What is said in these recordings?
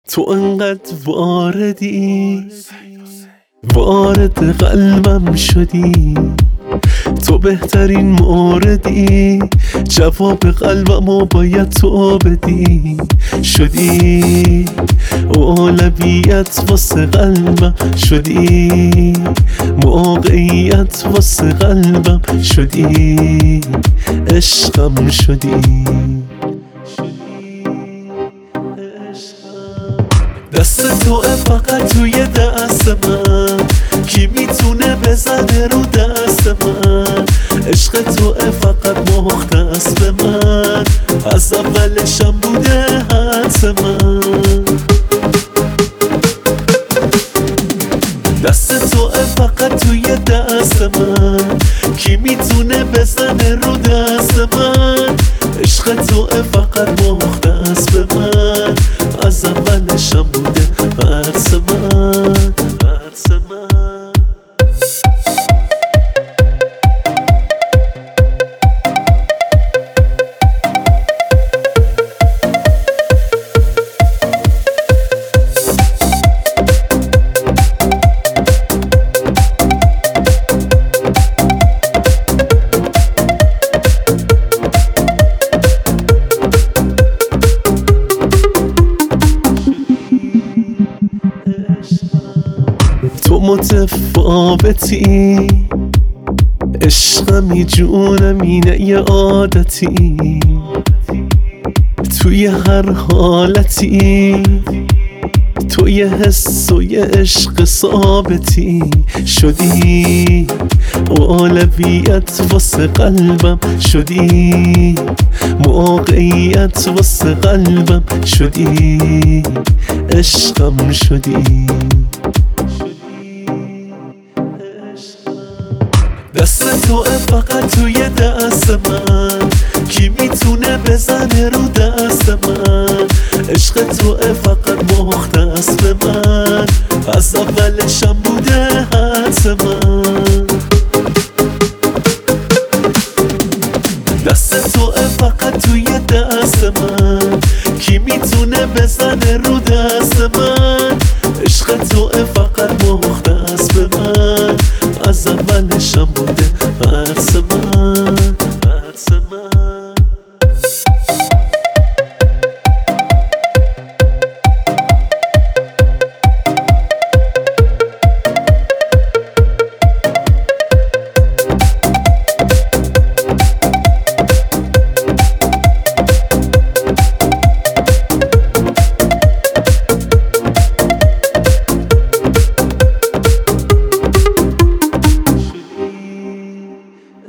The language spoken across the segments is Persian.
تو انقدر واردی، وارد قلبم شدی، تو بهترین موردی، جواب قلبمو باید تو بدی. شدی اولویت واسه قلبم، شدی موقعیت واسه قلبم، شدی عشقم، شدی دست توه فقط توی دست من، کی میتونه بزنه رو دست من؟ عشق توه فقط مختص به من، از اولشم بوده حدس من. دست توه فقط توی دست من، کی میتونه بزنه رو دست من؟ عشق توه فقط مختص به من، از اولشم بوده حدس من، حدس من. تو متفاوتی، عشقمی جونمی نه یه عادتی، توی هر حالتی تو یه حس و یه عشق ثابتی. شدی اولویت واسه قلبم، شدی موقعیت واسه قلبم، شدی عشقم، شدی دست توه فقط توی دست من، کی میتونه بزنه رو دست من؟ عشق توه فقط مختص به من، از اولشم بوده حدس من. دست توه فقط توی دست من، کی میتونه بزنه رو دست من؟ عشق توه فقط مختص به من، از اولشم بوده حدس من، حدس من.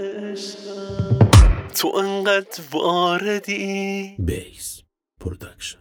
تو انقدر واردی. بیس پرودکشن.